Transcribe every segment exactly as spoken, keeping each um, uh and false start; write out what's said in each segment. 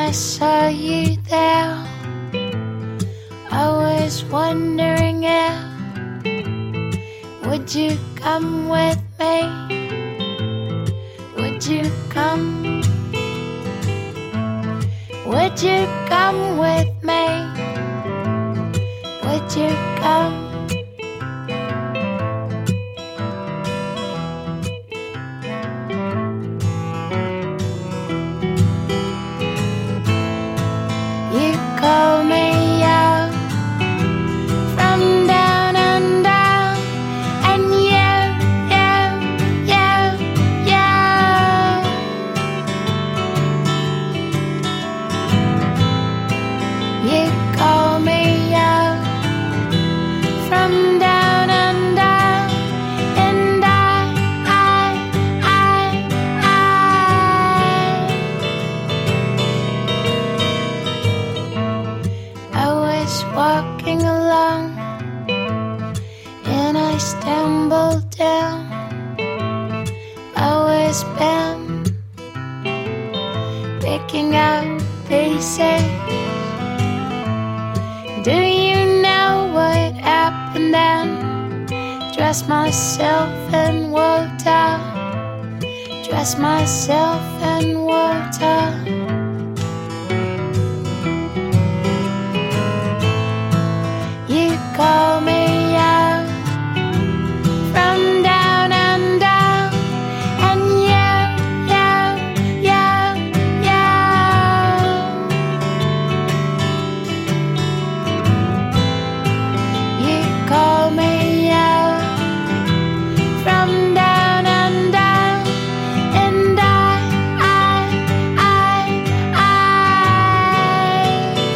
I saw you there, I was wondering if would you come with me? Would you come? Would you come with me? Would you come? You call me out from down under, and you, you, you, you. You call me out from down under, and I, I, I, I, I was walking along, and I stumbled down. I was bent, picking up pieces. Do you know what happened then? Dress myself in water, dress myself in water. You call me out from down under, and you, you, you, you. You call me out from down under, and I, I, I, I.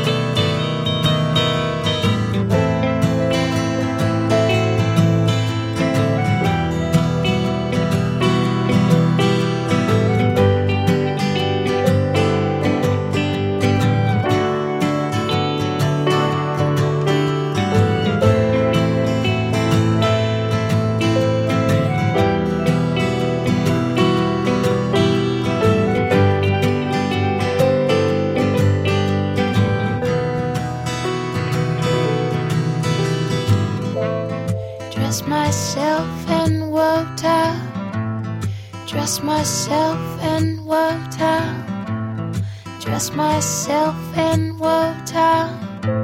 Dress myself in water, dress myself in water, dress myself in water,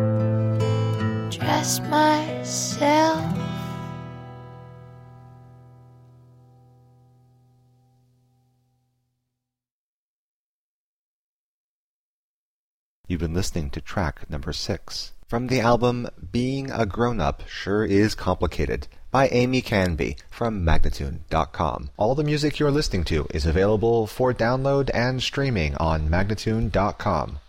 dress myself. You've been listening to track number six from the album Being a Grown-Up Sure Is Complicated by Amy Canby from Magnatune dot com. All the music you're listening to is available for download and streaming on Magnatune dot com.